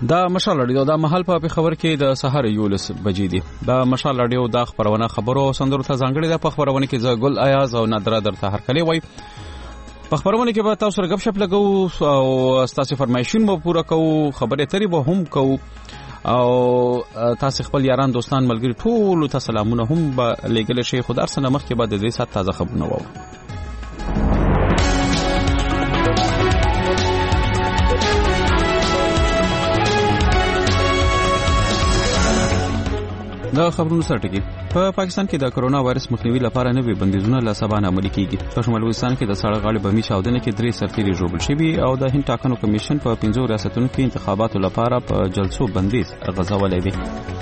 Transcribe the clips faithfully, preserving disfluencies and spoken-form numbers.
دا مشال رادیو دا محل په خبر کې د سحر یولس بجې دي. دا مشال رادیو دا خبرونه خبرو سندرو ته ځانګړي ده. په خبرونه کې ز ګل ایاز او نادره درته هر کلی وای. په خبرونه کې به تاسو سره غب شپ لګو او تاسو فرمایشون مو پوره کوو، خبرې تری به هم کوو او تاسو خپل یاران دوستان ملګری ټول ته سلامونه هم به لګل شي. خدای سره مخ کې بعد دې سات تازه خبرونه وو. دا خبرونه سرټکی په پاکستان کې د کرونا وایرس مخنیوي لپاره نوي بندیزونه له سبا نه عملي کیږي. په شمالي وزیرستان کې د سړک غاړې بمي چاودنې کې درې سرتیري ژوبل شوي او د هند ټاکنو کمیشن په پنځو ریاستونو کې انتخاباتو لپاره په جلسو بندیز غځولی دی.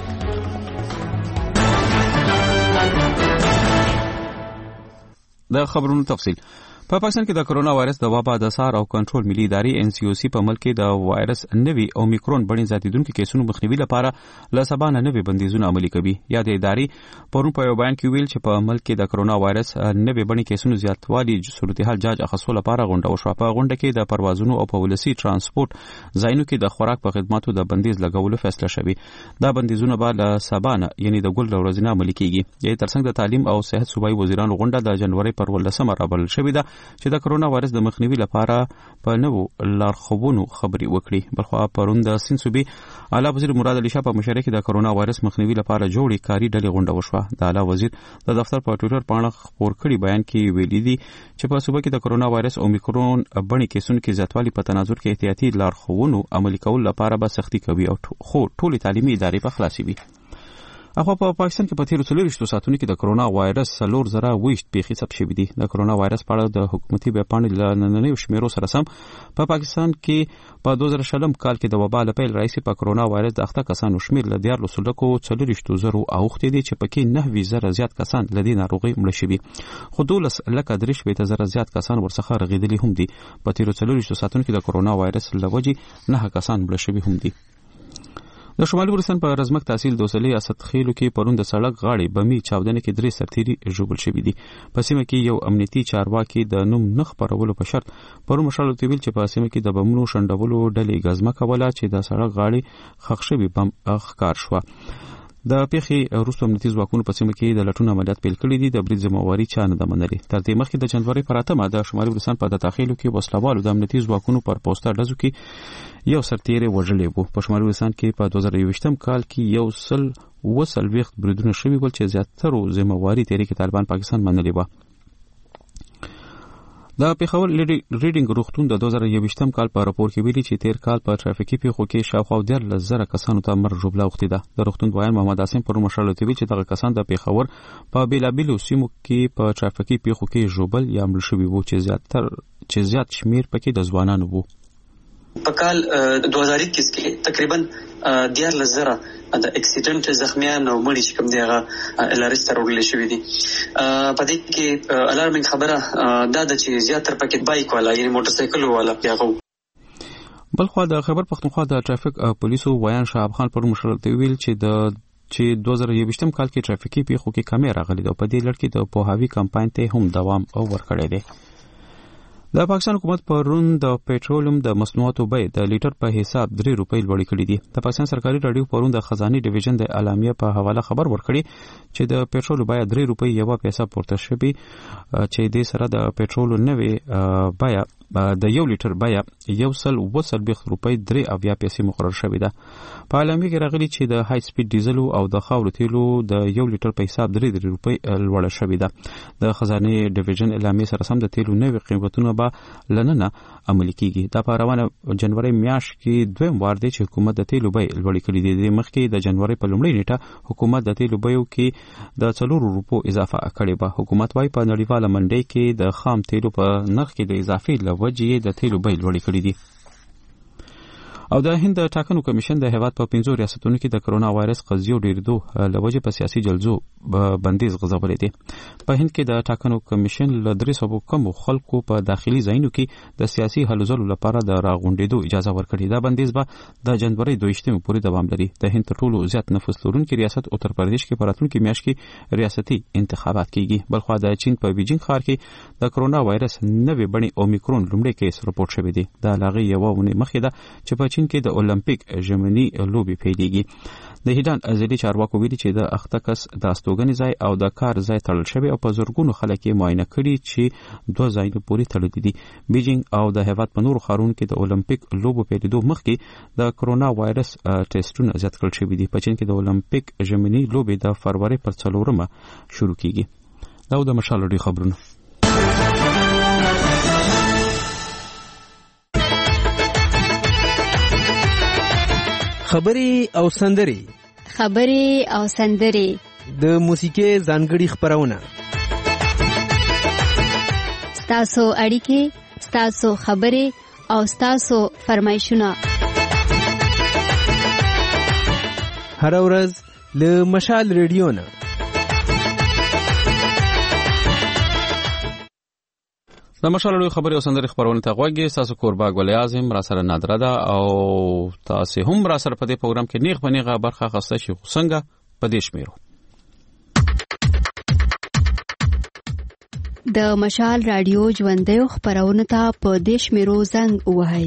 د خبرونو تفصیل په پاکستان کې د کرونا وایرس د وبا د سار او کنټرول ملي ادارې ان سی او سی په ملک کې د وایرس نوي اومیکرون بڼې زیاتیدونکو کیسونو مخنیوي لپاره له سبا نه نوي بندیزونه عملي کوي. یا د ادارې پرون په یو بیان کې ویل چې په ملک کې د کرونا وایرس نوي بڼې کیسونو زیاتوالي صورتحال جاج اخیستلو لپاره غونډه وشوه. په غونډه کې د پروازونو او په ولسي ترانسپورت ځایونو کې د خوراک په خدماتو د بندیز لګولو فیصله شوې. دا بندیزونه به له سبا نه یعنی د ګل ورځې نه عملي کیږي. یې ترڅنګ د تعلیم او صحت صوبایي وزیرانو غونډه د جنوري پر ولسمه رابلل شوې ده چې د کرونا وایرس د مخنیوي لپاره په نوو لارښوونو خبري وکړي. بلخو پرون د سین صوبې اعلی وزیر مراد علي شاه په مشرۍ کې د کرونا وایرس مخنیوي لپاره جوړې کاری ډلې غونډه وشوه. د اعلی وزیر د دفتر په ټوئیټر باندې خبر کړي بیان کې ویلي دي چې په صوبه کې د کرونا وایرس اومیکرون بڼې کیسونو کې زیاتوالی په تناظر کې احتیاطي لارښوونو عملي کول لپاره به سختي کوي او خو ټولې تعلیمي ادارې په خلاصي وي. اخو په پاکستان کې په تیرو څلوېښتو ساعتونو کې د کرونا وایرس څلور زره ویشت پیښې ثبت شوې دي. د کرونا وایرس په اړه د حکومتي ویبپاڼې له نننیو شمیرو سره سم په پاکستان کې په دوه زره شلم کال کې د وبا له پیل راهیسې په کرونا وایرس د اخته کسانو شمیر له دیارلسو لکو څلوېښتو زرو اوښتی دی چې پکې نهه زره زیات کسان له دې ناروغۍ مړه شوي، خو دولس لکه درې شپېته زره زیات کسان ورڅخه رغېدلي هم دي. په تیرو څلوېښتو ساعتونو کې د کرونا وایرس له وجې نهه کسان مړه شوي هم دي. د شمالي وزیرستان په رزمک تحصیل دوسلي اسدخیلو کې پرون د سړک غاړې بمي چاودنې کې درې سرتیري ژوبل شوي دي. په سیمه کې یو امنیتي چارواکي د نوم نه خپرولو په شرط پرون مشال ویل چې په سیمه کې د بمونو شنډولو ډلې غزمه کوله چې د سړک غاړې خښ شوي بم ښکار شوه. د پیښې وروسته امنیتي ځواکونو په سیمه کې د لټون عملیات پیل کړي دي. د برید ذمہواري چا نه ده منلې. تر دې مخکې د جنوري پر اتمه د شمالي وزیرستان په داخلو کې وسلوالو د امنیتي ځواکونو پر پوسټر ډزو کې یو سرتیری وژلی وو. په شمالي وزیرستان کې په دوه زره یوویشتم کال کې یو سل اوه څلوېښت بریدونه شوي ول چې زیاترو ذمہواري تحریک طالبان پاکستان منلې وه. د پیښور ریډینګ روغتون د دوه زره یوویشتم کال په راپور کې ویلي چې تیر کال په ټرافیکي پیښو کې شاوخوا دیارلس زره کسانو ته مرګ ژوبله اوښتې ده. د روغتون وایي محمد عاصم پرون مشال ویل چې دغه کسان د پیښور په بیلابیلو سیمو کې په ټرافیکي پیښو کې ژوبل یا مړه شوي وو چې زیاتر چې زیات شمیر پکې د ځوانانو وو. په کال دوه زره اکیس کې تقریبا دیارلس زره د اکسیډنټ زخمیان او مړي چې کوم دی هغه الارس ته وړل شوي دي. په دې کې الارمینګ خبره دا ده چې زیاتره پکې بایک والا یعنی موټر سایکل والا پیغو. بلخو د خبر پښتونخوا د ټرافیک پولیسو ویان شعب خان پر مشرل ته ویل چې د چې دوه زره یوویشتم کال کې ټرافیکي پیښو کې کمی راغلي ده. په دې لړ کې د پوهاوی کمپاین ته هم دوام ورکړی دی. د پاکستان حکومت پرون د پېټرولیم د مصنوعاتو بیه د لیټر په حساب درې روپۍ لوړې کړې دي. د پاکستان سرکاري رادیو پرون د خزاني ډیویژن د اعلامیه په حواله خبر ورکړي چې د پېټرول بیه درې روپۍ یو پیسه پورته شوې چې د سره د پېټرول نوې بیه د یو لیټر بیه یو سل اوه څلوېښت روپۍ درې اویا پیسې مقرر شوې ده. په اعلامیه کې راغلي چې د های سپیډ ډیزلو او د خاورو تیلو د یو لیټر په حساب درې درې روپۍ لوړه شوې ده. د خزاني ډیویژن اعلامیه سره سم د تیلو نوې قیمتونه به لننه عملي کیږي. دا په روانه جنوري میاشت کې دویم وار دی چې حکومت د تیلو بیې لوړې کړې دي. د مخکې د جنوري په لومړۍ نیټه حکومت د تیلو بیو کې د څلور روپو اضافه کړې وه. حکومت وايي په نړیواله منډۍ کې د خام تیلو په نرخ کې د اضافې له وجې د تیلو بیې لوړې کړې دي. او د هند ټاکنو کمیشن د هیواد په پنځو ریاستونو کې د کرونا وایرس قضیو ډیریدو له وجې په سیاسي جلسو بندیز غځولی دی. په هند کې د ټاکنو کمیشن له درې سوو کمو خلکو په داخلي ځایونو کې د سیاسي هلو ځلو لپاره د راغونډېدو اجازه ورکړې. دا بندیز به د جنوري دویشتمې پورې دوام لري. د هند تر ټولو زیات نفوس لرونکي ریاست اتر پردیش کې په راتلونکي میاشت کې ریاستي انتخابات کیږي. بلخوا د چین په بیجینګ ښار کې د کرونا وایرس نوې بڼې اومیکرون لومړی کیس رپورټ شوی دی. د هغې یوه اونۍ مخکې ده چې په چین بیجینګ کې د اولمپیک ژمنی لوبي پیلېږي. د هیډان ازلي چارواکو ویلي چې د اخته کس د استوګنې ځای او د کار ځای تړل شوی او په زورګونو خلک یې معاینه کړي چې دوه ځایونه پورې تړلي دي. بیجینګ او د هیواد په نورو ښارونو کې د اولمپیک لوبو پیلېدو مخکې د کرونا وایرس ټیسټونه زیات کړل شوي دي. په چین کې د اولمپیک ژمنی لوبې د فروری پر څلورمه شروع کیږي. دا د مشال لري خبرونه. خبري او سندري خبري او سندري د موسیقي ځانګړي خبرونه ستاسو اړیکې ستاسو خبري او ستاسو فرمایشونه هر ورځ له مشال ریډیو نه. د مشال خبري او سندري خبرونه ته غوږی تاسو کوربا ګل اعظم را سره نادره ده او تاسو هم را سره په دې پروګرام کې نیغ بنیغه برخه خاصه شي څنګه په دې شمیرو. د مشال رادیو ژوندۍ خبرونه ته په دې شمیرو زنګ وهاي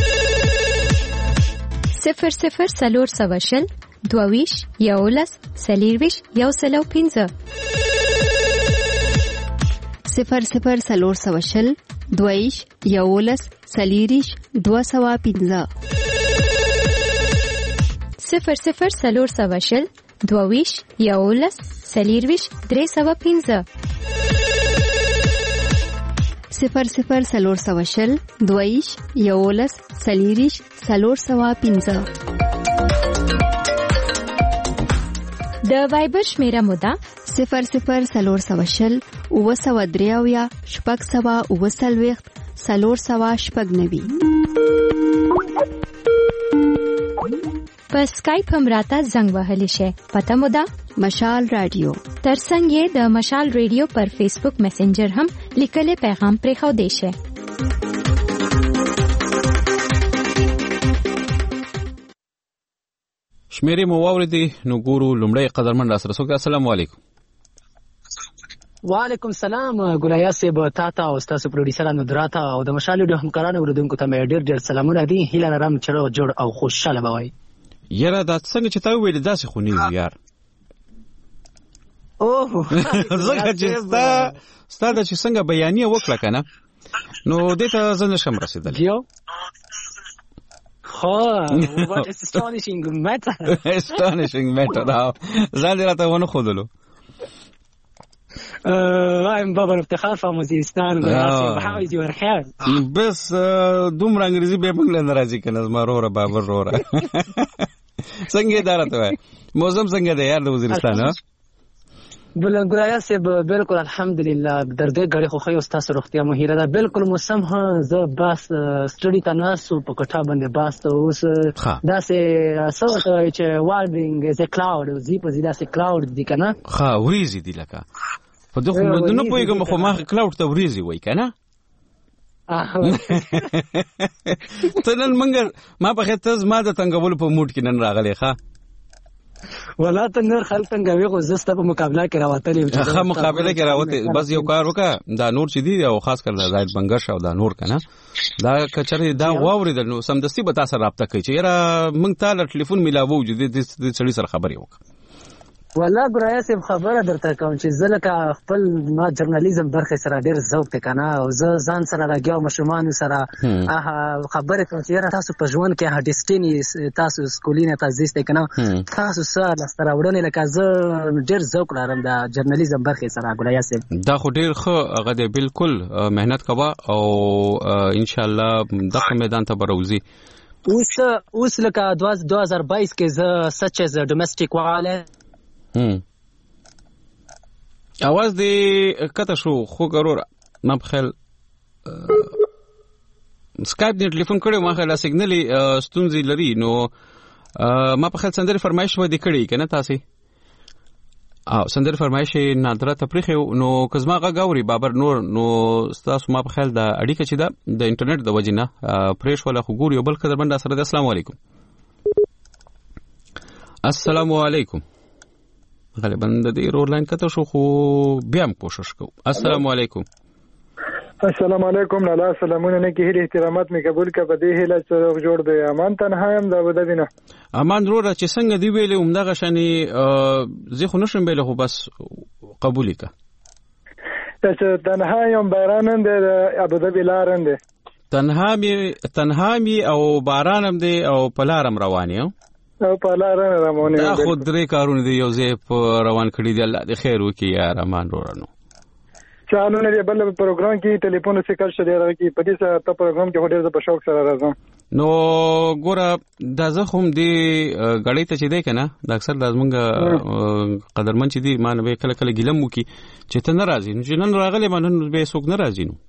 صفر صفر سلور سواشل دوویش یولس سلیرویش یو سلو پینزه صفر صفر سلور سواشل دویش یولس سلیریش دو سوا پینزه صفر صفر سلور سواشل دوویش یولس سلیرویش درې سوا پینزه صفر صفر سلور سواشل دویش یولس سلیریش سلور سوا پینزه. د وایبر شمیره مودا صفر صفر سلور سواشل اوه سوا دریاویا شپږ سوا اوه سلویخت سلور سوا شپږ نوي. په سکایپ هم راته زنګ وهلی شي. پته مودا مشال رادیو. ترڅنګ یې د مشال رادیو پر فیسبوک میسنجر هم لیکلي پیغام پرې خو دی شي. شمیرې مو واوریدي نو ګورو لومړی قدرمن را سره څوک. السلام علیکم. وعلیکم السلام ګلیا صاحب تاته او تاسو پروډوسرانو دراته او د مشال ډیو همکارانو اوردونکو ته مې ډېر ډېر سلامونه دي. هیله لرم چې جوړ او خوشاله بوي. یاره دا څنګه چې تا ویل داسې خو نه یار. اوه زګه چې ستا ستا د چې څنګه بیانیه وکړه کنه نو دې ته زنه شم رسیدل. یو خو what astonishing matter astonishing matter دا ځان دې راته ونه خودلو. وایم بابا افتخار په وزیرستان how is your hair بس دومره انګریزي به موږ له راځي کنه زما روره بابا روره څنګه دارته وای موسم څنګه دی یار د وزیرستان ها بل ګرایا صاحب بالکل الحمدلله درګه غړي خو خو تاسو روغتیا مهیره ده بالکل موسم ها ز بس سټډي تناسو په کټه باندې باس ته اوس دا سه سو چې والډینګ از ا کلاود زی په زیاده سه کلاود دي کنه ها وریزي دي لکه په دغه مدونه پویګم خو ما کلاود ته وریزي وای کنه تنن منګر ما په خاطر ما د تنګول په موډ کې نن راغلی ښا ولا ته نور خلک څنګه وي زسته په مقابله کې راوتلې ښه مقابله کې راوته بس یو کار وکړه دا نور چې دی او خاص کر زاید بنگش او دا نور کنه دا کچره دا واوریدل نو سمدستي به تاسو رابطه کوي چې یاره موږ ته ټلیفون ملاوو چې د سړي سره خبرې وکړه. والله ګرایا صاحب خبره درته کوم چې زلکه خپل ما جرنالیزم برخه سره ډیر ذوق ته کنه او زه ځان سره راګیاو مشرومان سره خبره کوم چې تاسو په ژوند کې هډستینی تاسو سکولینه تاسو ته کنه تاسو سره ستاره وړنه لکه زه ډیر ذوق لرم د جرنالیزم برخه سره ګرایا صاحب دا خو ډیر ښه هغه دی بالکل مهنت کوه او ان شاء الله دغه میدان ته بروزي. اوس اوس لکه دوه هزار بایس کې زه سچ از ډومېسټیک واله هم اواز دی کته شو خو ګرور ما په خیال سکایپ دی ټلیفون کړو ما خیال سیګنالي ستونزې لري نو ما په خیال سندري فرمایش و دي کړی کنه تاسو او سندري فرمایش نادره تفریخ نو کزما غاوري بابر نور نو تاسو ما په خیال د اړیکه چې د د انټرنیټ د وجنه پریش ولا خو ګوري بل قدر بنده سره السلام علیکم. السلام علیکم غالبا د دې رول لاین کته شو خو بیا هم کوشش کوو. السلام علیکم. السلام علیکم لالا سلامونه نه کې هیله احترامات می قبول کا په دې هیله چې جوړ دی امان تنها يم دا ودی نه امان ورور چې څنګه دی ویلې عمدغه شنی زه خو نشم ویل خو بس قبول کا چې تنها یم باران دی ابو ظبي لارن دی تنها می تنها می او بارانم دی او پلارم رواني او پلارم رواني دا خو درې کارونه دی یو ځای روان کړی دی الله دې خیر وکي یار امان ورورانو چالو نه بل پروګرام کې ټلیفون څخه کار شته راکی په دې سره ته پروګرام کې هډر د پښوک سره راځم نو ګوره د زخم دی غړې ته چې دی کنه د اکثر د زمونږ قدرمن چې دی ما نه کله کله ګلم وکي چې ته ناراضي نو چې نن راغلی ما نن به څوک ناراضي نو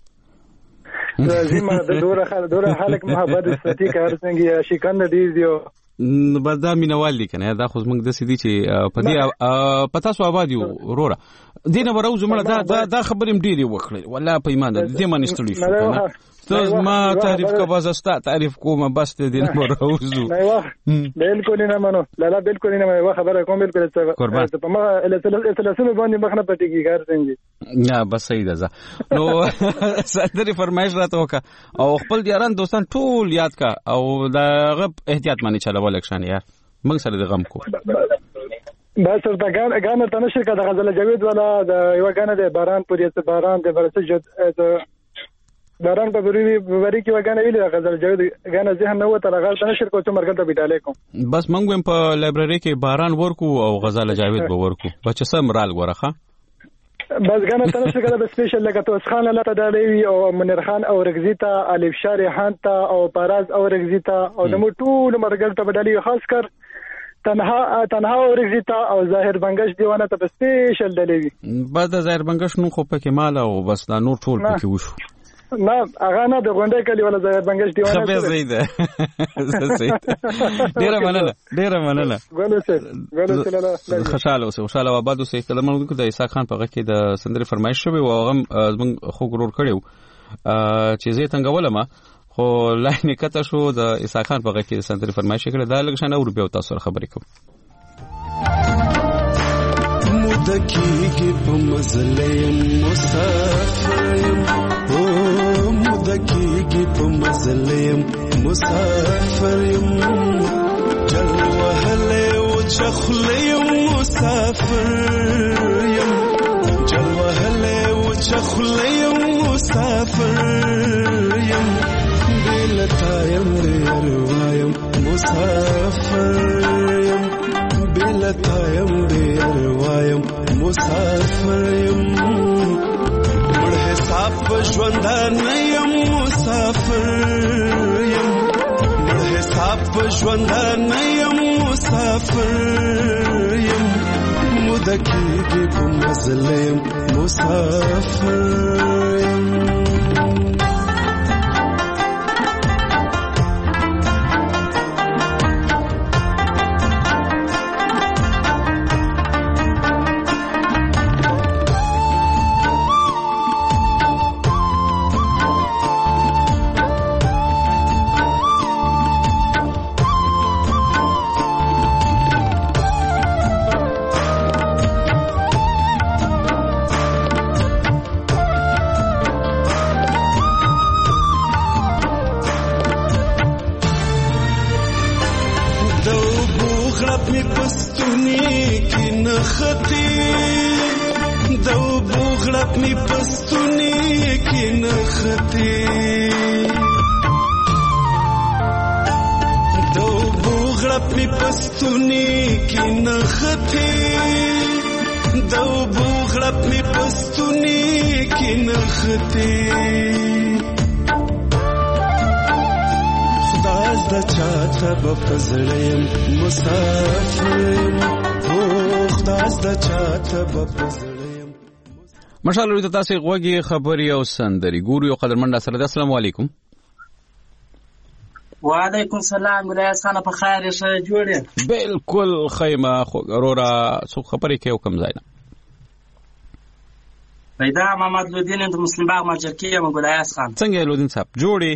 راځي ما د دوره خل دوره خلک محبت ستې کار څنګه شیکند دی دیو بس دا مینوال دي کنه دا خو زمونږ د سدي چې په دې پتا سو آباد یو وروره دینه وروزه مړه دا دا خبرې ډېری وکړې والله په ایمان دې ما نشټلی شو کنه ته ما تعریف کا باز استا تعریف کوم بس دې دینه وروزه بالکل نه مانو لا لا بالکل نه ما خبره کوم بالکل ته په ما ثلاثه باندې مخنه پټیږي کار څنګه نه بس صحیح ده نو صدري فرمایش راته وکا او خپل دیاران دوستان ټول یاد کا او دا غب احتیاط مانی چلا ولکشان یار موږ سره د غم کو بس تر دا غان غان ته نشه کا د غزل جوید ولا د یو غان د باران پورې ته باران د ورته جد باران په بری بری کې وګانه ویل غزل جوید غان ذهن نو ته غل ته نشه کو چې مرګ ته بیٹاله کوم بس موږ په لایبرری کې باران ورکو او غزل جوید به ورکو بچ سم رال ورخه بس غان ته نشه کا د سپیشل لکه توس خان الله تعالی او منیر خان او رغزیتا الف شارحان تا او پاراز او رغزیتا او د ټول مرګ ته بدلی خاص کر تنها تنها ورغزیتا او ظاهر بنگش دیوانه ته سپیشل دلوي بعد ظاهر بنگش نو خو پکې مال او بس دا نور ټول پکې وشو نه هغه نه د غونډې کلی ولا ظاهر بنگش دیوانه خبر زیده زیده ډیره مننه ډیره مننه ګولو سر ګولو سره خوشاله اوسه خوشاله آباد اوسه کله موږ د عیسی خان په غږ کې د سندري فرمایش شوی او هغه موږ خو ګرور کړیو چې زه څنګه ولما خو لاینه کته شو د عیسی خان په غږ کې سندري فرمایش کړه دا لږ شنه ور به تاسو خبرې کوم مدکیږي په مزلې مسافر او مدکیږي په مزلې مسافر جل وهله او چخلې مسافر جل وهله او چخلې مسافر بلتایم دیروایم مسافریم بلتایم دیروایم مسافریم مړ حساب ژوندانیم مسافریم مړ حساب ژوندانیم مسافریم مدکیږي په مزلیم مسافریم مشالو ته تاسو غوږی خبري او سندري ګورو یو قدرمن سره السلام علیکم وعلیکم السلام ریاض خان په خیر شه جوړه بالکل خیمه خو اورا څو خبرې کوي کوم ځای نه پیدا محمد لودین د مسلم باغ ماجرکی یم ګلایاس خان څنګه لودین صاحب جوړي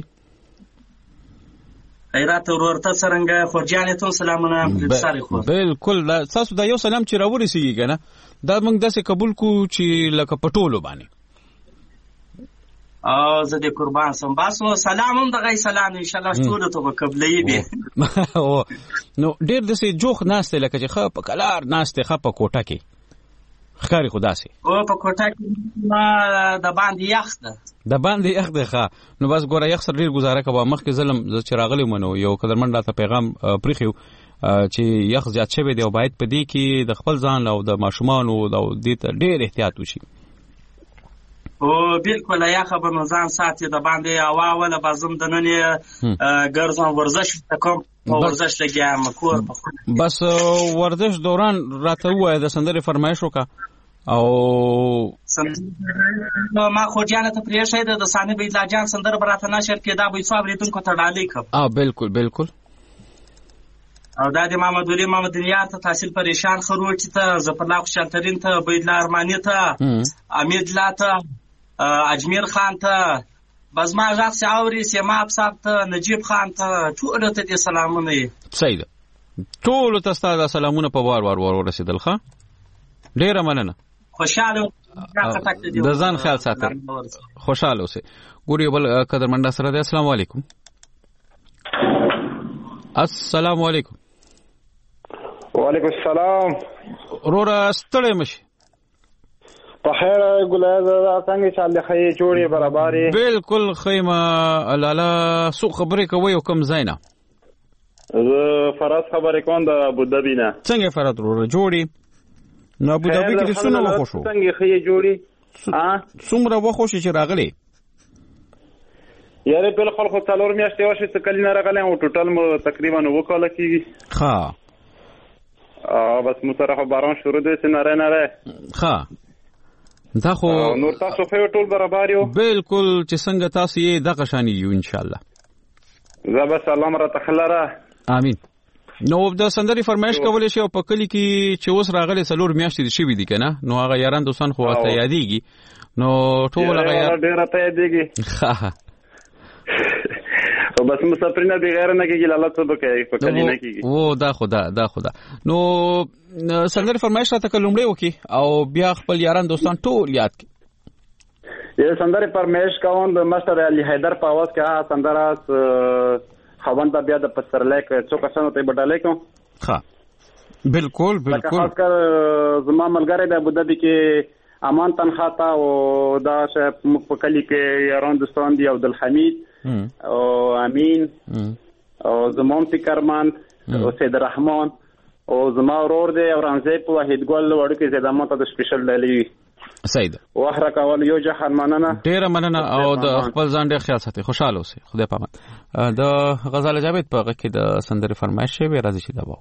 خیرات ورته څنګه خورجان ته سلامونه سره خو بالکل تاسو دا یو سلام چې راورسیږي کنه دا موږ داسې قبول کو چې لکه پټولو باندې او زه دې قربان سم. بس سلام هم دغه سلام ان شاء الله ټول ته قبلې به. نو ډېر دسې جوخ ناشته لکه چې خپ کلار ناشته خپ کوټه کې خکاری خدا سي او په کوټه کې ما د باندې یخ ده د باندې یخ ده ښه. نو بس ګوره یخ سره ډېر گزاره کوه. مخکې ظلم چې راغلی منو یو قدرمن راته پیغام پریخیو چې یخ زیات شوی دی او باید په دې کې د خپل ځان او د ماشومانو او دې ته ډېر احتیاط وشي. او بالکل یخه به نو ځان ساتي د باندې هوا ولا بازم د نن ګرځم ورزش کوم ورزش لګیام کور په بس ورزش دوران راته وای د سندرې فرمایش وکا او ما خو جانه ته پریښه د سانه بيد لاجان سندر براته نشر کې دا به ثواب لیدون کو ته ډالې کړ. اه بالکل بالکل. او دا د محمد ولی محمد دنیا ته تحصیل پریشان خروچ ته زپلا خوشالترین ته بيد ارمانی ته امید لا ته اجمیر خان ته بزما ځاخ ساوري سیما ابصاب ته نجیب خان ته ټول ته دې سلامونه. سید ټول ته ستاسو سلامونه په وار وار ور رسیدل ښه. ډیره مننه. خوشاله د ځان خیال ساتئ. خوشاله اوسئ. ګوري بل قدرمندا سره دی. السلام علیکم. السلام علیکم. وعلیکم السلام. رورا ستړی مشي په خیر ګلای څنګه چاله خې جوړې برابرې بالکل خیمه لاله سو خبرې کوي او کم زینا زه فراز خبرې کوم د ابوظبي نه. څنګه فرات ورو جوړي نو ابوظبي کې څونه وخت شو څنګه خې جوړي ها څومره وخت شي چې راغلي یاره په خپل خو څلور میاشتې واشه څه کلی نه راغلی او ټوټل مو تقریبا وکاله کیږي. ها ا بس مو سره باران شروع دي سيناره نه ها دا خو نور تاسو خو ټول برابر یو بالکل چې څنګه تاسو یې دغه شان یو ان شاء الله. زه بس الله مر تخلره امين. نو د سندري فرمایش کولې شي او په کلی کې چې اوس راغلي څلور میاشتې دي شي دي کنه نو هغه یاران دوستان خو ته یادېږي نو ټول هغه یار ډېر ته یادېږي او بس مسافرینه بغیر نه کېږي الله څه وکړي په کلی نه کېږي. او دا خدا دا خدا. نو سندري فرمایش راته کلمړې وکي او بیا خپل یاران دوستان ټول یاد کړي. یې سندري فرمایش کوم د مستر علي حیدر په आवाज کې سندره خوند بیا د پسترلیک څو کسانو ته بدلې کوم. ها بالکل بالکل. خاص کر زما ملګری د ابوظبي کې امان تنخوا تا او دا چې په کلی کې یاران دوستان دی عبدالحمید او امین او زمون فکرمن او سید الرحمن او زما ورور دی اورانځي په واحد ګل وړو کې زیاده ماته د سپیشل ډالي سید واخره کول یو جهان مننه ډیره مننه او د خپل ځان ډیر خیال ساتي. خوشاله اوسئ. خدای پامان. د غزال جاوید په هغه کې د سندري فرمایش شوی راځي چې دا وو.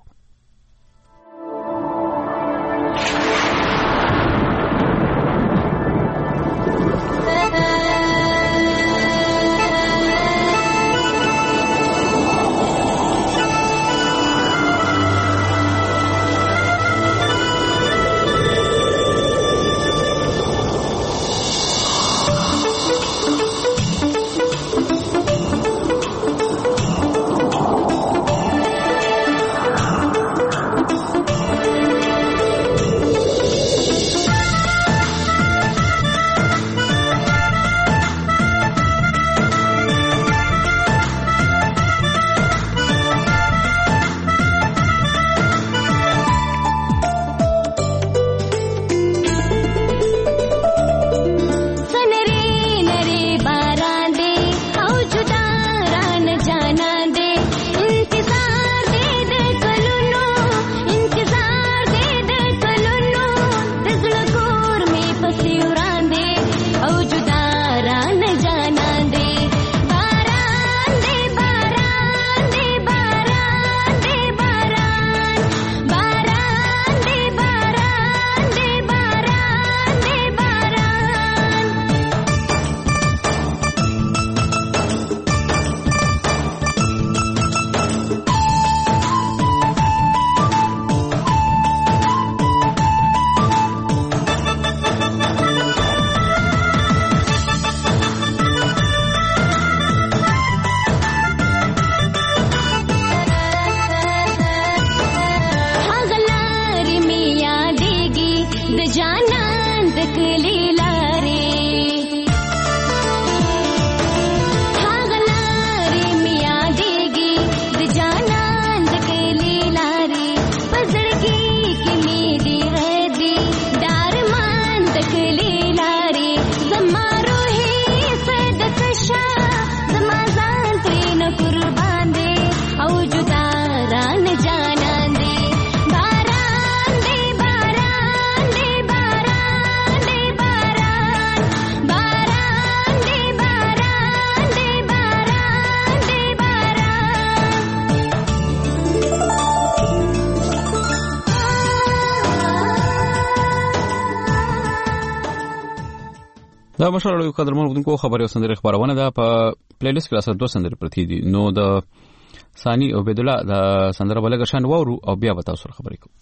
دا مشال یو قدرمن ودونکو خبري او سندري خبرونه ده په پلی لیست کې راځي دوه سندري پرتی دي نو د ثاني عبید الله د سندره بلګ شان وورو او بیا به تاسو خبرې کوم.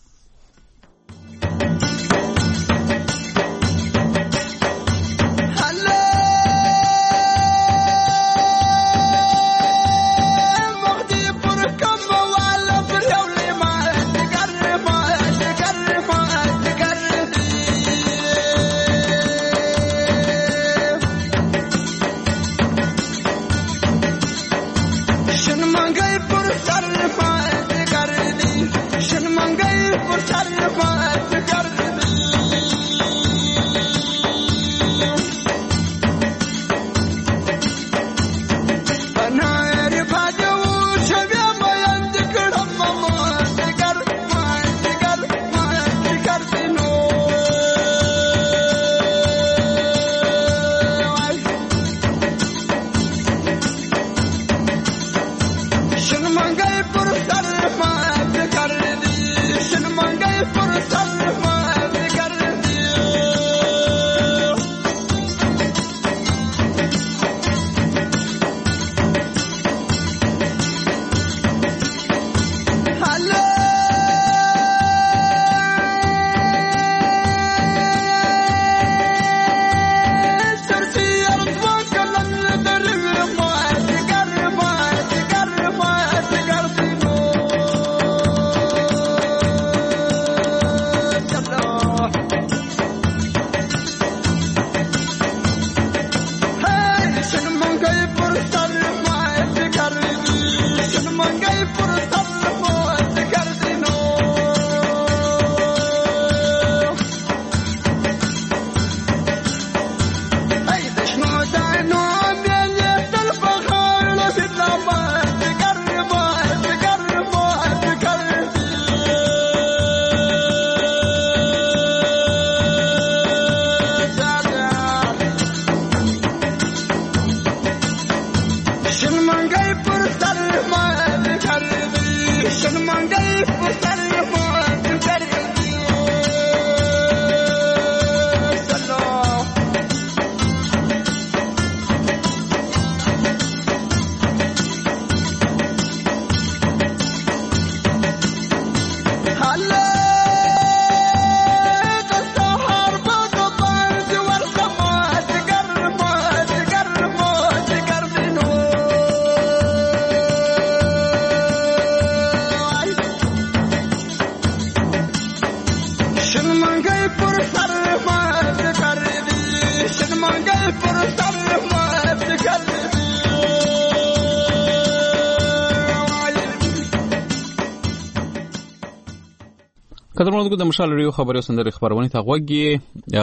قدرمنو د مشال ریو خبري سندري خبرونه ته غوږی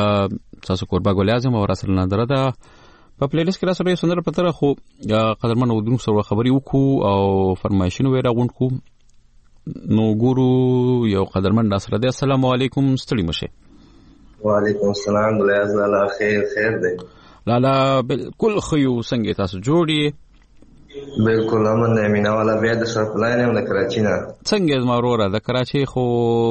تاسو کوربا ګول اعظم او رسول نظر ده په پلی لیست کې را سره سندره پتر خو قدرمنو ودونکو سره خبري وکړو او فرمایشونه ویرا غونډو نو ګورو یو قدرمن ناصر ده. السلام علیکم ستړي مشه. وعلیکم السلام ګول اعظم الله خیر خیر ده لالا بالکل خيو څنګه تاسو جوړی بالکل امن نه مینا والا بیا د سپلاین نه د کراچی نه څنګه ماروره د کراچی خو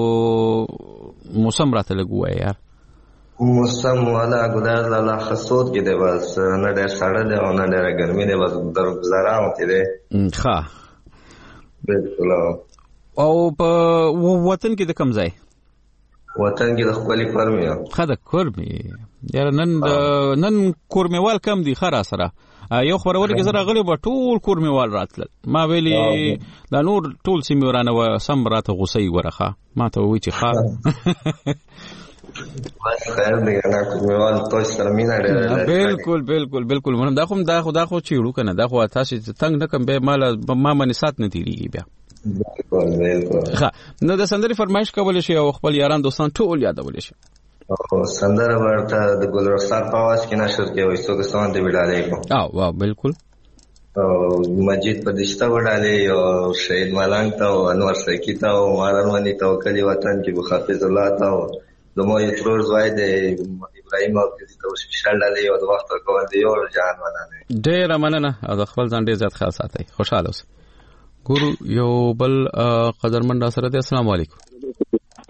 موسم راته لګوي یار موسم والا ګدار لاله خصوت کې دی بس نه ډېر ساړه دی او نه ډېر ګرمي دی بس در گزارا وته دی ښه بالکل او په وطن کې د کم ځای وطن کې د خپل فرمیا خدای کورمي یار نن نن کورمیوال کم دی خره سره یو خبرونه کې زره غلي په ټول کورمیوال راتل ما ویلي دا نور ټول سیمورانه و سم راته غوسې ورخه ما ته وی چې ښه بس خیر دی نه کورمیوال تو سره مینا ډېر بالکل بالکل بالکل مونږ دا خو دا خو دا خو چیړو کنه دا خو تاسو څنګه نه کم به مال ما منی سات نه تیریږي بیا بالکل بالکل ښه نو د سندري فرمایش کول شي او خپل یاران دوستان ټول یادول شي او سندره ورته د ګل رخسار په आवाज کې نشر کې وای څو کسان دی وډالې کو او واو بالکل او مجید پدشته وډالې او شهید ملنګ ته او انور سکی ته او مارانوانی توکلی وطن کې بخافظ الله ته او د مو یتروز وای د ابراهیم او د سپیشل ډالې او د وخت کول دی او جان ونانه ډیر مننه او د خپل ځان ډیر زیات خیال ساتي خوشاله اوسئ ګورو یو بل قدرمن سره دی. السلام علیکم.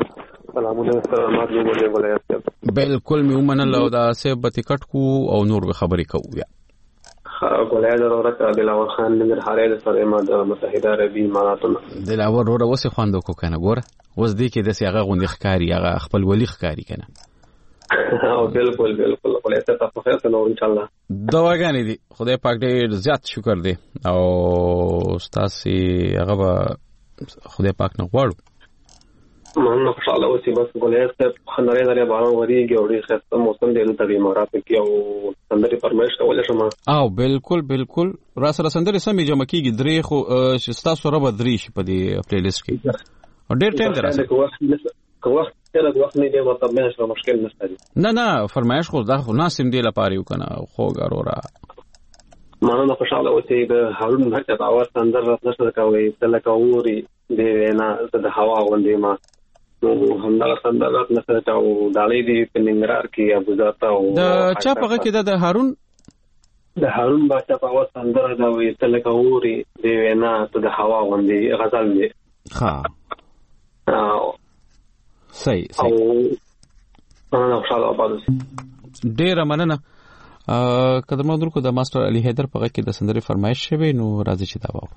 سلامونه سلامات یو ولې ولایت بالکل مې ومنل او دا سه به ټیکټ کو او نور به خبرې کوو بیا ولایت ضرورت دلاور خان ننګرهاري د سره د متحده عربي اماراتونو دلاور وروره وسه خواندو کو کنه ګوره اوس دې کې د سیاغه غوندې ښکاری هغه خپل ولی ښکاری کنه او بالکل بالکل ولایت تاسو خیر ته نو ان شاء الله دواګانې دي خدای پاک دې زیات شکر دې او تاسو هغه خدای پاک نه غواړو مانه خوشاله اوسې بس ولایت خنري لري باران وریږي او ډېر ښه موسم دی نو د امارات کې او سندري فرمایش کولای شم او بالکل بالکل را سره سندري سمې جمع کیږي درې خو شستا سره به درې شي په دې پلی لیست کې او ډېر ټایم دراسه کوه تل د وخت نه دی مطلب نه شو مشکل نشته نه نه فرمایش خو دا خو ناسم دی لپاره یو کنه خو ګرورا مانه خوشاله اوسې د هارون بھټ د اواز سندر نشته کوي تل کووري دی نه د هوا غوندې ما نو همدا سندر نشته او دالې دی په ننګرهار کې ابو ذاتا او د چا په کې د هارون د هارون بھټ په اواز سندر دا وی تل کووري دی نه د هوا غوندې غزل دی ها صحیح صحیح او انا خوشاله آباد ډیر مننه قدر مو درکو د ماستر علي حیدر په کې د سندري فرمایش شوی نو راځي چې دا واو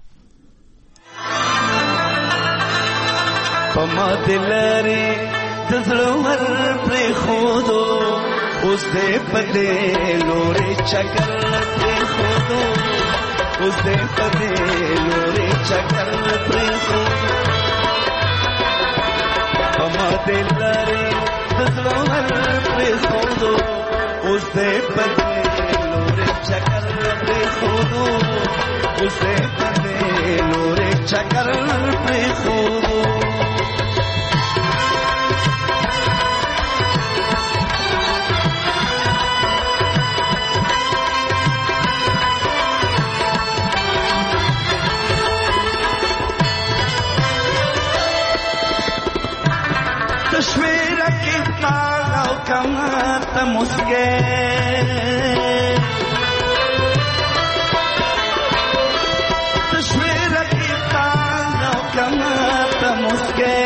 پما دلاري دزلور پر خودو اوس دې پدې لوري چکر پر خودو اوس دې پدې لوري چکر پر خودو پما دلاري دزلور پر خودو اوس دې پدې لوري چکر پر خودو اوس دې پدې لوري چکر پر خودو تشویره کی تاغ او کمات مسکے تشویره کی تاغ او کمات مسکے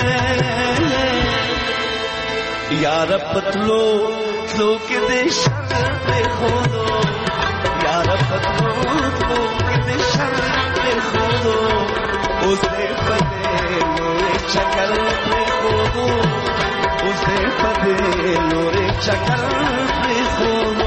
یار پتلو تلو کے دے شر پہ خودو یار پتلو تلو کے دے شر پہ خودو اسے پتے لوے چکر پہ خودو اسے پتے لوے چکر پہ خودو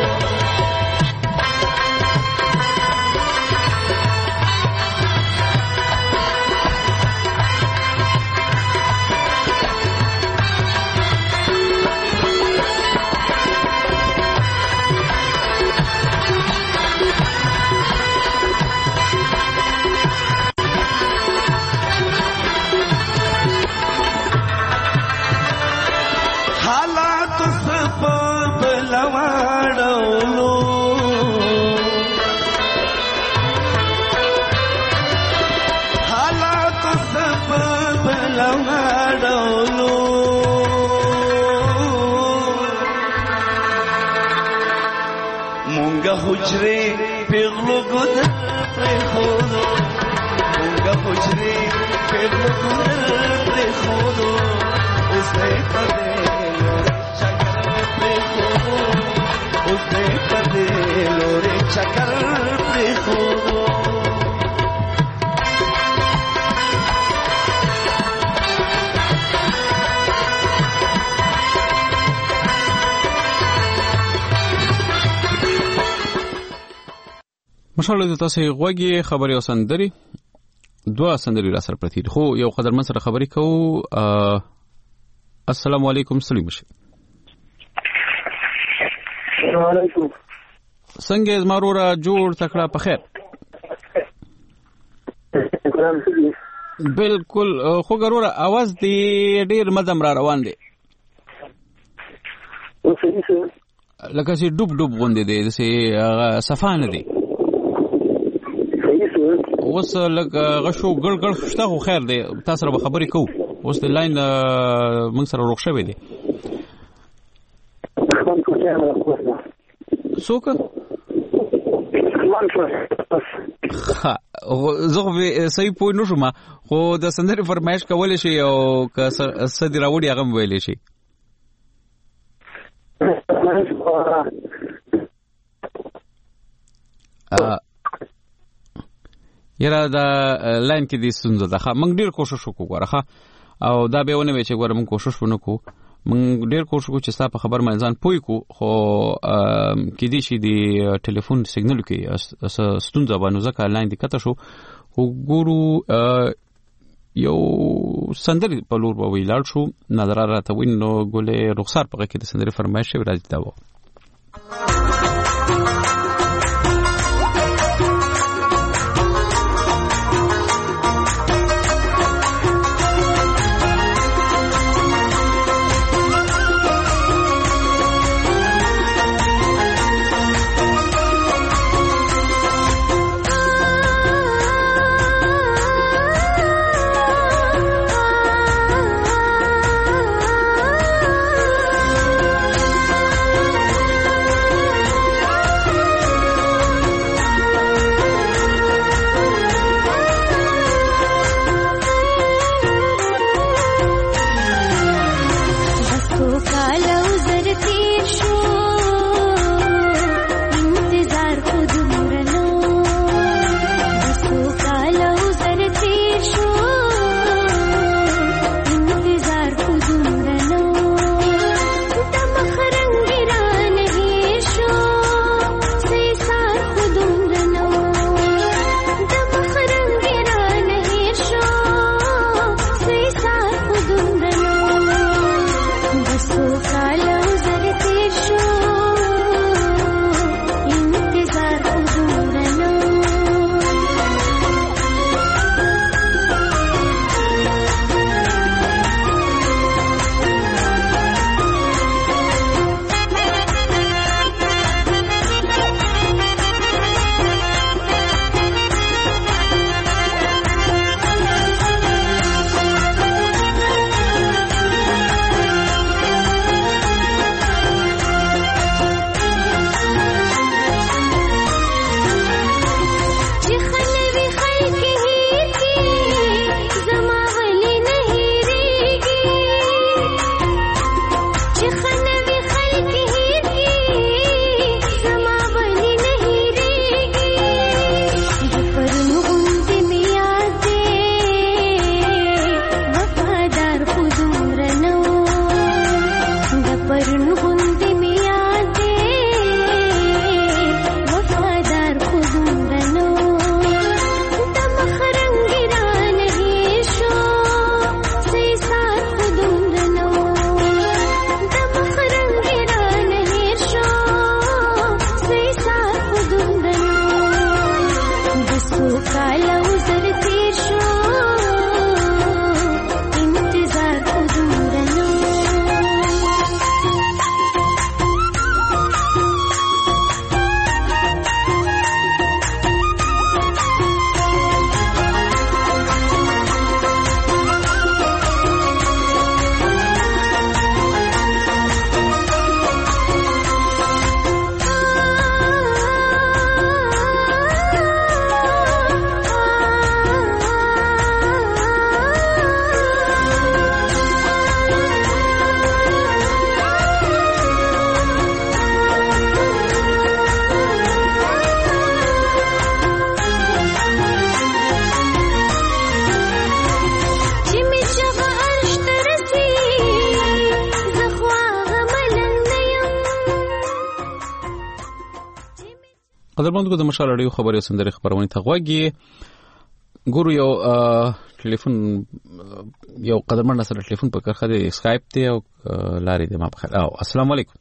حجرے پیغلو گدر پر خودو مونگا حجرے پیغلو گدر پر خودو اسے پدے لورے چکر پر خودو اسے پدے لورے چکر پر خودو مشاله د تاسو غوږی خبري او سندري دوا سندري را سره پرتی خو یو قدر من سره خبري کوو السلام علیکم سلیم شه السلام علیکم څنګه زمارو را جوړ تکړه په خیر بالکل خو ګروره आवाज دی ډیر مدم را روان دی لکه سي ډوب ډوب غوندې دی سي صفانه دی اوس لکه غشو ګړ ګړ شته خو خیر دی تاسو سره خبرې کوو اوس د لاین موږ سره روښ شوی دی څوک ها زه خو صحیح پوه نه شوم خو د سندرې فرمایش کولی شي او که څه دې راوړي هغه م ویلی شي. یاره دا لاین کې دې ستونزه ده. ښه موږ ډېر کوشش وکړو ګوره ښه او دا به ونه وی چې ګوره موږ کوشش ونه کړو. موږ ډېر کوشش وکړو چې ستا په خبر باندې ځان پوه کړو خو کېدای شي د ټلیفون سیګنل کې ستونزه وه نو ځکه لاین دې قطع شو. خو ګورو یو سندرې په لور به ولاړ شو. نظره راته وایي نو ګلې رخسار په هغه کې د سندرې فرمایش شوی راځي دا و. قدرمنو د مشال اړیو خبرې سندري خبرونه ته غوږی ګورو یو ټلیفون یو قدرمن سره ټلیفون په کرخه دی اسکایپ ته او لاري دی ما په خیر. السلام علیکم.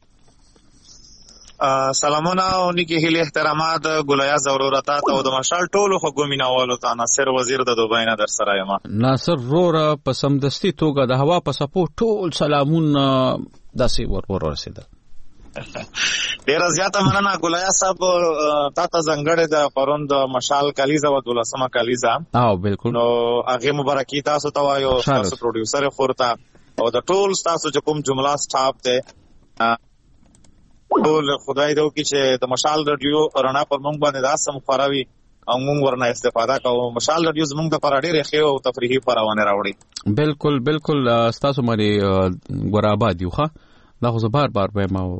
سلامونه او نیکی هیله احترامات ګلیا ضرورتات او د مشال ټولو خو ګومیناوالو ته ناصر وزیر د دوبۍ نه در سره یم. ناصر رورا په سمدستي توګه د هوا په سپورټ ټول سلامونه داسې ور ور رسیدل. ډیر زیاته مننه ګلیا صاحب تا ته زنګړې د پرون د مشال کلیزا او دولسمه کلیزا. او بالکل نو هغه مبارکي تاسو ته وایو تاسو پروډوسر خورتا او د ټول تاسو چې کوم جمله سټاپ ته ټول خدای دې وکړي چې د مشال رادیو رڼا پر موږ باندې داسم خوراوي او موږ ورنه استفاده کوو. مشال رادیو زموږ د پر ډېر ښه او تفریحي پرونه راوړي. بالکل بالکل تاسو باندې ګوراباد یو ښه دا خو بار بار به ما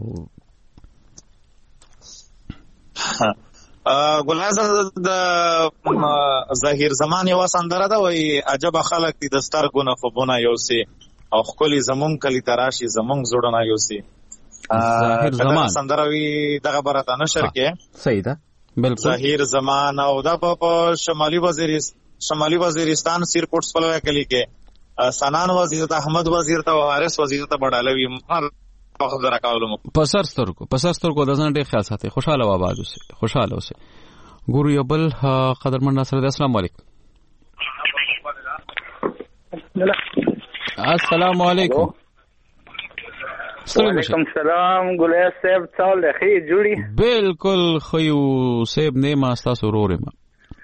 ګلناز د ظاهر زمان یو سندره ده وای عجب خلک دي د سترګو نه خوبونه یوسي او خپل زمون کلی تراشي زمون زړونه یوسي. ظاهر زمان سندره وی دغه برته نشر کې صحیح ده بالکل ظاهر زمان او دا په شمالي وزیرستان شمالي وزیرستان سیرکوټ سپلوي کلی کې سنان وزیر ته احمد وزیر ته وارث وزیر ته بډالوي مر وخت راکاولم په سر سترګو په سر سترګو د ځان ډېر خیال ساتي. خوشاله و آباد اوسه خوشاله اوسه. ګورو یو بل قدرمن ناصر السلام علیکم. السلام علیکم. وعلیکم السلام ګلیاس صاحب څول خې جوړي بالکل خيو صاحب نیمه تاسو ورور ما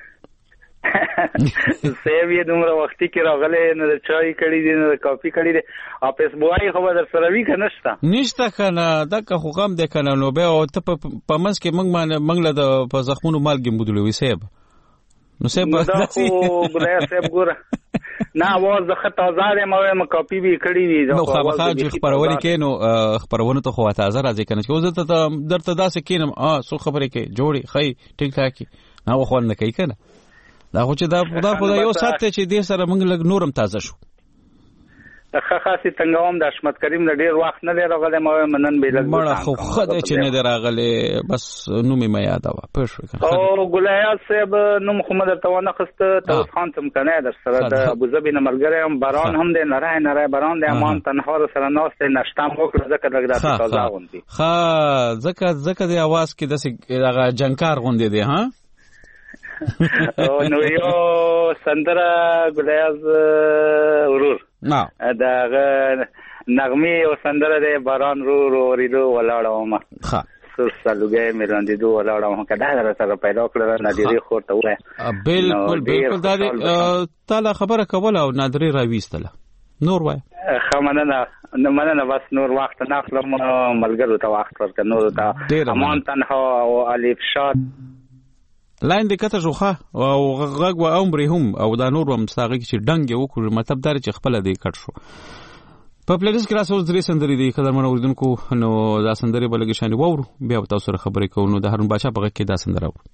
صاحب یې دومره وختي کې راغله نه چای کړي دي نه کافي کړي دي اپس بوای خو در سره وی کنهشتا نشته کنه دغه خو غم ده کنه نو به او ته په منځ کې موږ منګله د په زخمونو مالګي مودلوي صاحب نو صاحب دا خو ګلیاس صاحب ګوره نه आवाज د خطا زاده مې ما کاپی به کړی دي نو خامخا چې خبرونه کینو خبرونه ته خو تازه راځي کنه چې اوس ته درته داسې کینم ا سو خبرې کې جوړي خی ټیک ټاک نه خو نه کوي کنه دا خو چې دا خدا خدا یو سات چې دې سره موږ لګ نورم تازه شو. ښه خاصی څنګه د حشمت کریم د ډیر وخت نه دی راغلی ما منن به لګ مړه خو خدای چې نه دی راغلی بس نو می ما یاد وا پښ کنه او ګلیاس صاحب نو محمد توانه خست توس خان تم کنه در سره د ابوظبی نه ملګری هم باران هم دی نه راي نه راي باران دی امان تنها سره نوسته نشتا مو کړ ځکه دغه تازه غوندي ها ځکه ځکه د आवाज کې د هغه جنکار غوندي دی ها او نو یو سندره ګلیاس ورور نه دا نغمه او سندره د باران رو رو ریدو ولاړم ښه سر سالوګې مې دو ولاړم کدا سره پیدا کړل نادری خورته وای بالکل بالکل دا تعالی خبره کوله او نادری راويستله نور وای خمنه نه مننه بس نور وخت نه خپل ملګرو ته وخت ورک نور ته امان تنها او الف شاد لاین د کته جوخه او غږ و عمر هم او دا نور هم ساغه چې ډنګ وکړ مطلب دار چې خپل دی کټ شو په پلیلیست کې راځو درې سندري دي قدر منو اوردونکو نو دا سندري بلګی شان وورو بیا تاسو سره خبرې کوو نو د هارون بادشاہ په غږ کې دا سندره و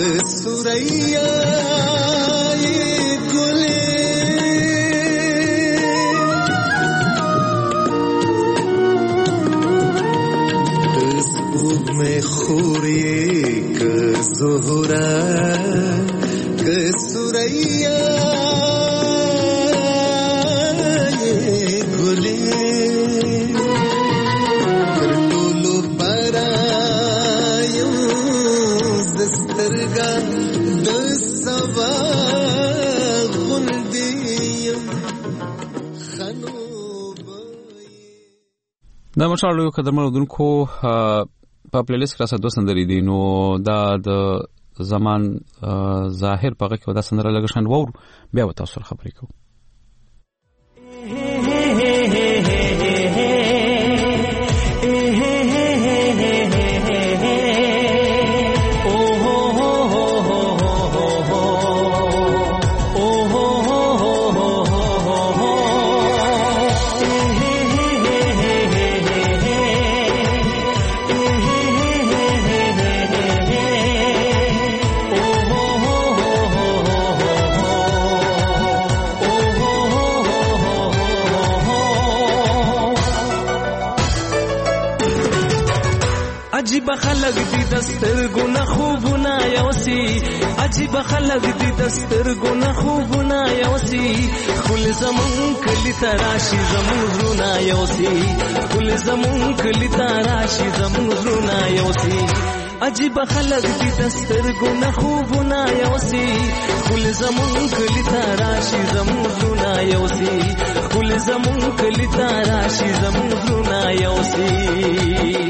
که سوریای گلی اسبوب میں خوری که زهره که سوریای دا مشالو یو قدر مړودونکو په پلیلیست کې راځه دوه سندرې دي نو دا د زمان ظاهر په هغه کې دا سندره لږ شان وور بیا به تاسو سره خبرې کوو. عجیب خلق دی دستر گنا خوبنا یوسی عجیب خلق دی دستر گنا خوبنا یوسی خل زمون کلی تراشی زمون زرونا یوسی خل زمون کلی تراشی زمون زرونا یوسی عجیب خلق دی دستر گنا خوبنا یوسی خل زمون کلی تراشی زمون زرونا یوسی خل زمون کلی تراشی زمون زرونا یوسی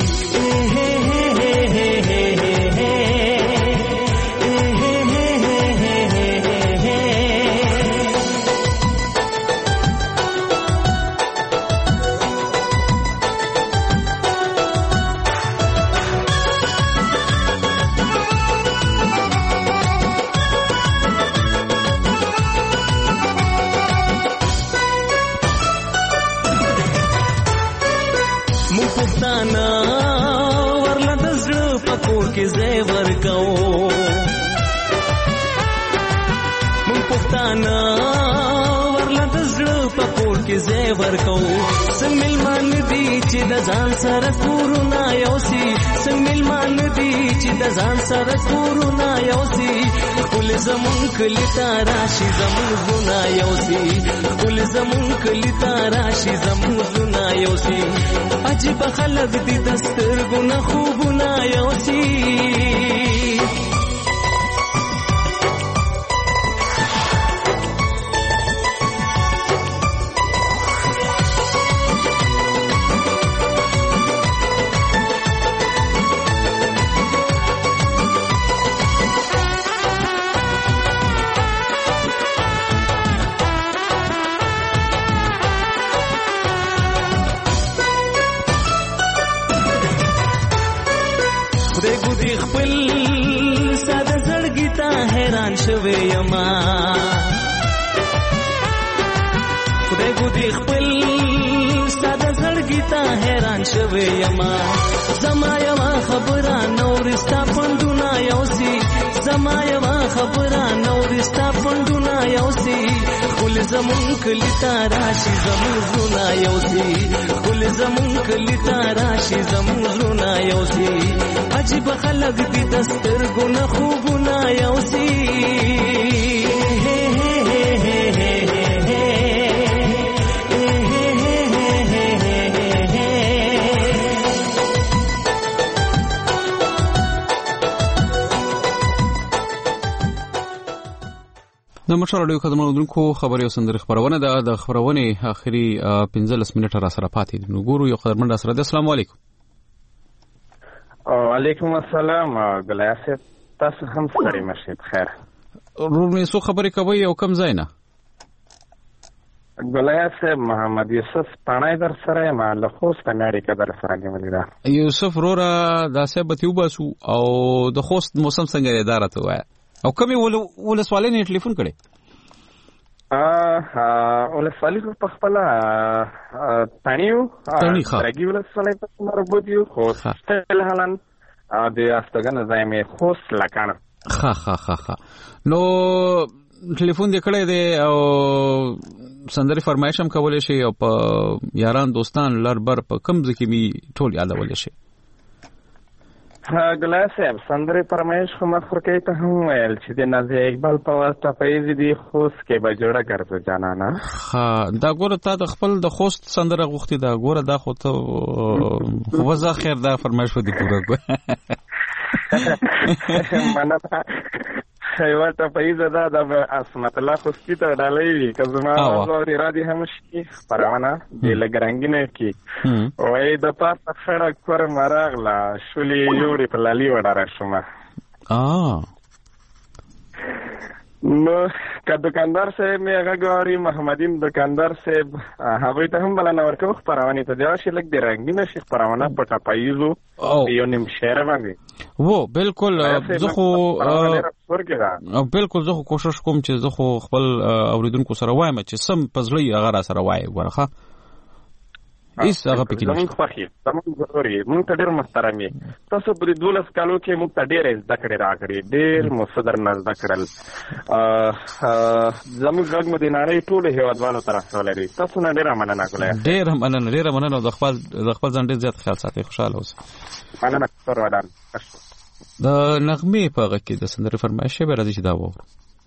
ځان سره کورونه یوسی څنګه ملمان دي چې د ځان سره کورونه یوسی خپل زمون کلی تاراشي زمون زونه یوسی خپل زمون کلی تاراشي زمون زونه یوسی عجیب خلق دي دستر ګنا خوبونه یوسی شوی یما خدای کو دی خپل ساده زړګی ته حیران شوی یما زما یما خبره نورستا پندونه یوسی زما یما خبره نورستا پندونه یوسی خل زمون کلی تاراشی زمون زونه یوسی خل زمون کلی تاراشی زمون زونه یوسی عجیب خلق دی دستر ګنا خوبونه یوسی د مشر اړیو خدماتونکو خبري او سندري خبرونه د خبرونه اخري پنځلس منټه را سره پاتې دي نو ګورو یو خبرمند سره السلام علیکم. وعلیکم السلام ګلاسه تاسو هم سره مشه بخیر. رومې سو خبرې کوي او کم ځای نه ګلاسه محمد یوسف پانای در سره ما له خوست امریکا در سره نیولې ده. یوسف رورا د سبتیو باسو او د خوست موسم څنګه اداره ته وای او کومې ول سوالې نه ټلیفون کړي ا ول سوالې په خپل تانیو درګي ول سوالې په مربوط یو خوست هلان د استګن زایم خوست لکانه ها ها ها ها نو ټلیفون دې کړی دی او سندري فرمایش هم کولای شي او په یاران دوستان لر بر په کم ځکه می ټول یادول شي. ها ګلاسه سندري فرمایش خو مخورکې ته هم ویل چې د نازي اقبال په واسطه فیض دی خوست کې به جوړه ګرځو جانانا. ها دا ګوره تا د خپل د خوست سندره غوښتي دا ګوره دا خو ته خو وځه خیر دا فرمایش ودی پوره کو. مننه خیوات فیض دا د اسمت الله خوستی ته ډالۍ که زما زوري را دي هم شي پروانه د لګرنګینه کې وای د پاسه خړه کور مراغلا شولي یوري په لالي وډاره شومه. اه نو که دکاندار صاحب می هغه ګوري محمدین دکاندار صاحب هغه ته هم بلنه ورکو خبرونه ته دا شي لګ د رنگینه شي خبرونه پټه پایزو یو نیم شعر باندې وو بالکل زه خو بالکل زه کوشش کوم چې زه خو خپل اوریدونکو سره وایم چې سم پزړی هغه را سره وای ورخه ایس هغه پکې زمون خوخي زمون ضروري مونږ ته ډېر محترمي تاسو په دولس کالو کې مونږ ته ډېر زده کړې راکړې ډېر مصدر نه زده کړل زمون غږ مو د نړۍ ټول هیوادوالو طرف ولري تاسو نه ډېر مننه کوله ډېر مننه ډېر مننه د خپل د خپل ځان ډېر زیات خیال ساتي خوشاله اوسه مننه تر ودان د نغمه په غږ کې د سندري فرمایش به راځي چې دا وره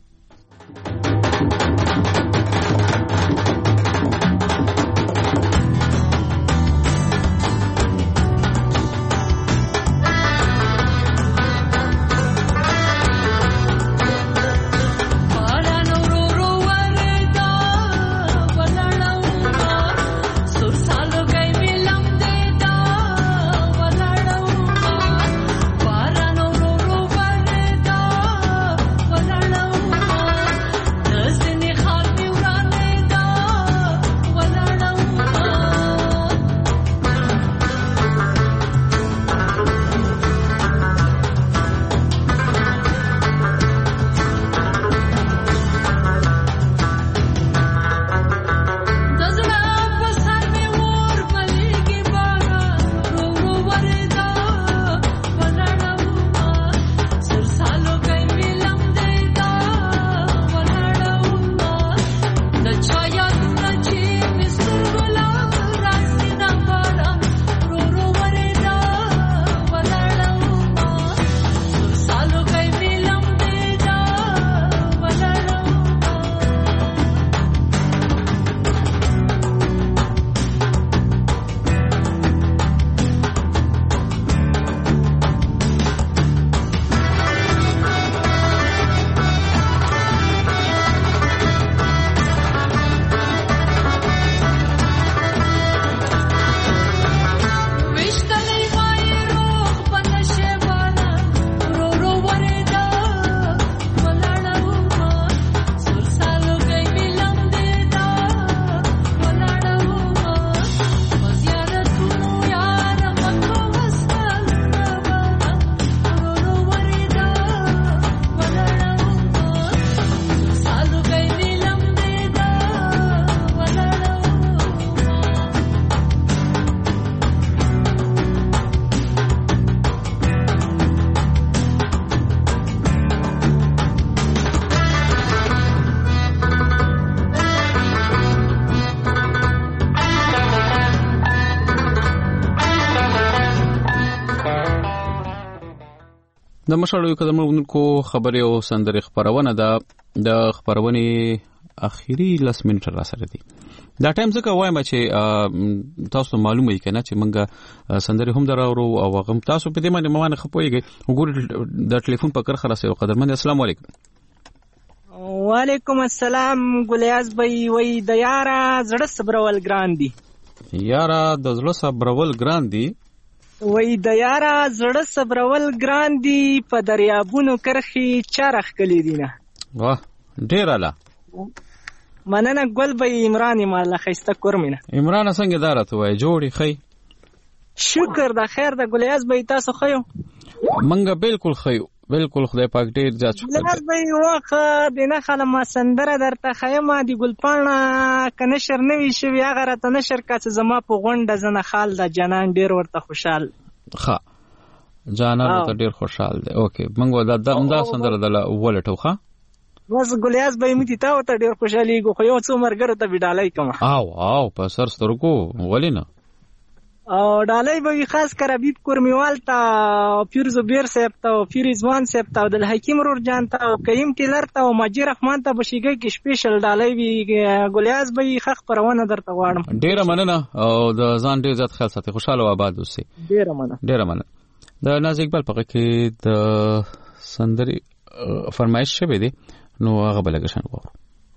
د مشالو کدمونکو خبري او سندري خبرونه ده د خبرونه اخیری لاس منټ را سره دي دا ټایم څنګه وایم چې تاسو معلومه یې کنه چې منګه سندري هم دراورو او هغه تاسو په دې باندې موانه خپويږي وګور د ټلیفون په کر خلاصې او قدرمن السلام علیکم وعلیکم السلام ګلیاز بای وای د یارا زړه صبرول ګران دي یارا د زړه صبرول ګران دي وای د یارا زړه صبرول ګران دي په دریابونو کرخي چارخ کلی دینه واه ډیر اعلی مننه ګل بای عمران مال خيسته کورمنه عمران څنګه دارته وای جوړی خی شکر د خیر د ګلیاز بای تاسو خیو منګه بالکل خیو بالکل خدای پاک ډیر زیات شکر ګلیاز بای واخه دینه خاله ما سندره درته خیمه دی ګلپانا کنشر نوی شوی هغه راته نشر کاڅ زما په غونډه زنه خال د جنان ډیر ورته خوشحال ښه جانان ته ډیر خوشحال دی. اوکې موږ دا د امدا سندره د ولټو ښه بس ګلیاس به مې تا ته ډیر خوشحالي کو خو یو څو مرګره ته ډالۍ کوم. او او په سر سترګو ولینه او ډالۍ به خاص کر حبیب کورمیوال ته پیر زبیر صاحب ته پیر رضوان صاحب ته عبد الحکیم رور جان ته او کریم ټیلر ته او ماجی رحمان ته بشیګه کې سپیشل ډالۍ وی ګلیاس به خخ پرونه درته واړم. ډیر مننه او د ځان ډیر زیات خیال ساتي. خوشاله او آباد اوسئ. ډیر مننه ډیر مننه. د ناز اقبال په کې د سندري فرمایش شوه دی نو هغه بلګه شان وو.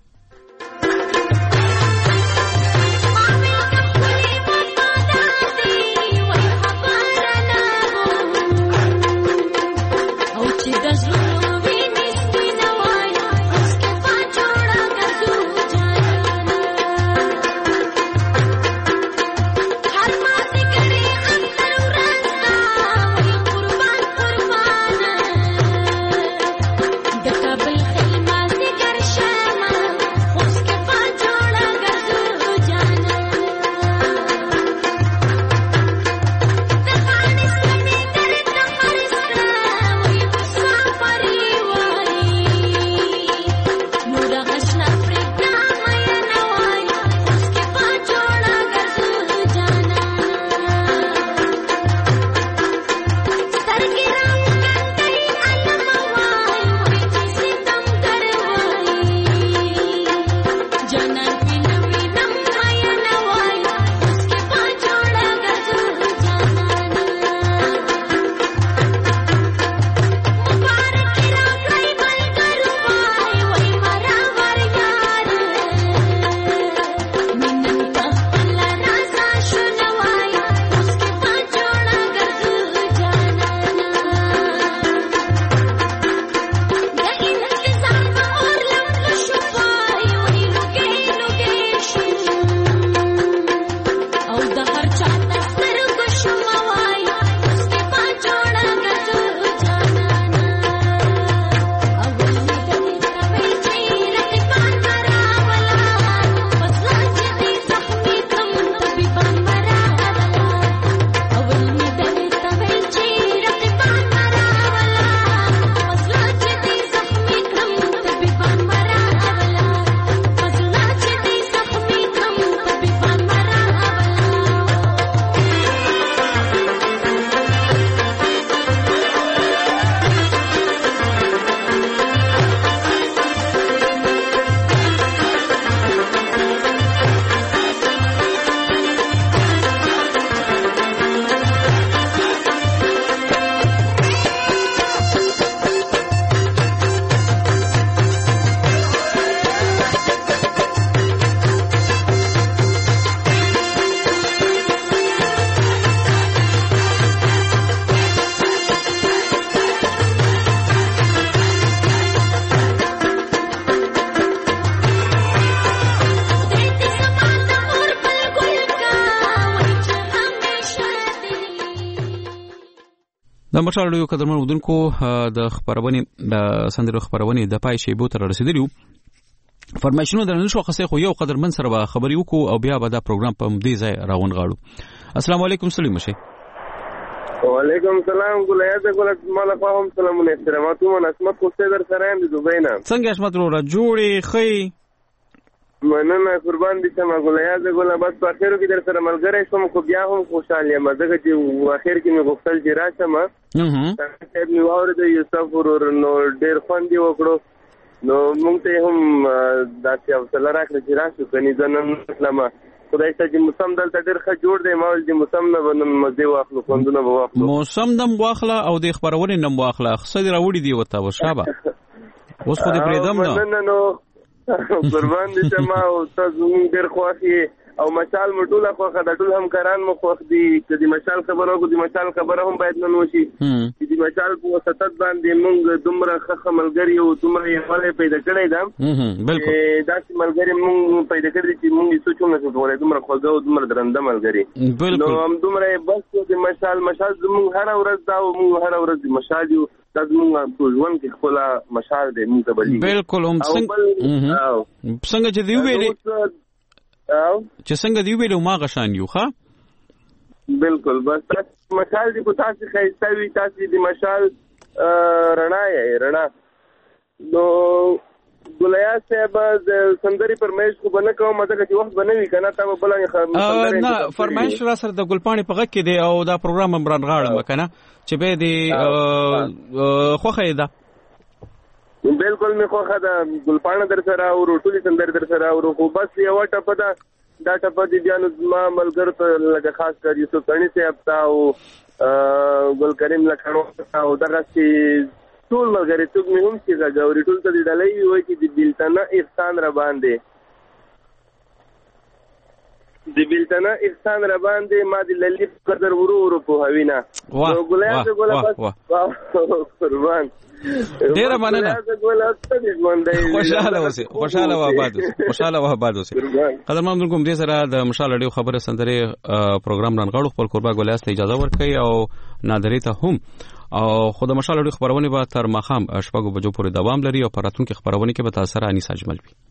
د مشال یو قدرمن ودونکو د خبرونه د سندرو خبرونه د پای شیبو تر رسیدلی فرمایشونو درنه شو خاصه خو یو قدرمن سره خبري وکړو او بیا به دا پروګرام په دې ځای راون غاړو. السلام علیکم سلیم شه. وعلیکم السلام ګلایزه ګل مالا فهم سلامونه احتراماتو من اسمت خو در سره هم د دوبۍ نه څنګه اسمت رو جوړي خي مننه قربان دي سم ګلایزه ګل بس په اخر کې در سره ملګری شوم خو بیا هم خوشاله یم دغه چې اخر کې مې غوښتل چې راشم هه هه نو اورد یوسف ورور نو ډیر خوندې وکړو نو مونږ ته هم داسې حوصله راکړه چې راشو کني ځنن اسلامه خدای ته چې موسم دلته ډیر ښه جوړ دی ما ول چې موسم نه ونن مزه واخلو خوندونه به واخلو موسم دم واخله او د خبرونه نم واخله خصه راوړي دی وته وشابه اوس خو دې پریدم نه نو قربان دي چې ما او تاسو مونږ ډیر خوښي او مشال مټوله خوخه د ټول همکاران مو خوښ دي چې د مشال خبرو کو د مشال خبره هم باید نن وشي چې د مشال په وسط باندې مونږ دومره ښه ملګری او دومره یې حاله پیدا کړی دا بالکل دا چې ملګری مونږ پیدا کړی چې مونږ سوچو نه کوو دومره خوږه او دومره درنده ملګری نو هم دومره بس د مشال مشال مونږ هر ورځ دا مونږ هر ورځ د مشال یو تاسو مونږ په ژوند کې خپل مشال دې مونږ ته بلی بالکل هم څنګه څنګه چې دی ویلې او چې څنګه دی ویلو ما غشان یو ښا بالکل بس مشال دی کو تاسو خیسته وي تاسو دی مشال رڼا یې رڼا نو ګلیا صاحب د سندري پرمیش کو بنه کوم مته چې وخت بنوي کنه تا بلنګ خبره نه فرمایش را سره د ګلپاڼې په غږ کې دی او دا پروګرام عمران غاړم کنه چې به دی خوخه ده بالکل می خوخه ده ګلپاڼه در سره او روټولي سندري در سره او خو بس یو ټپ ده دا ټپ دي بیا نو ما ملګر ته لکه خاص کر یوسف تڼي صاحب تا او ګل کریم لکړو او دغه چې ټول ملګری څوک مې هم چې غاوري ټول ته ډلې وي چې د بلتنه احسان را باندې د بلتنه احسان را باندې ما د للی قدر ورو ورو په هوینا نو ګلیا ته ګل بس قربان ډیر مننه خوشاله اوسه خوشاله و آباد اوسه خوشاله و آباد اوسه قدرمن کوم دې سره د مشال اړیو خبره سندري پروګرام رانغړو خپل قربا ګلیاس ته اجازه ورکړي او نادری ته هم او خود مشال اړیو خبرونه به تر مخام شپږو بجو پورې دوام لري او پراتون کې خبرونه کې به تاسو سره انیس اجمل وي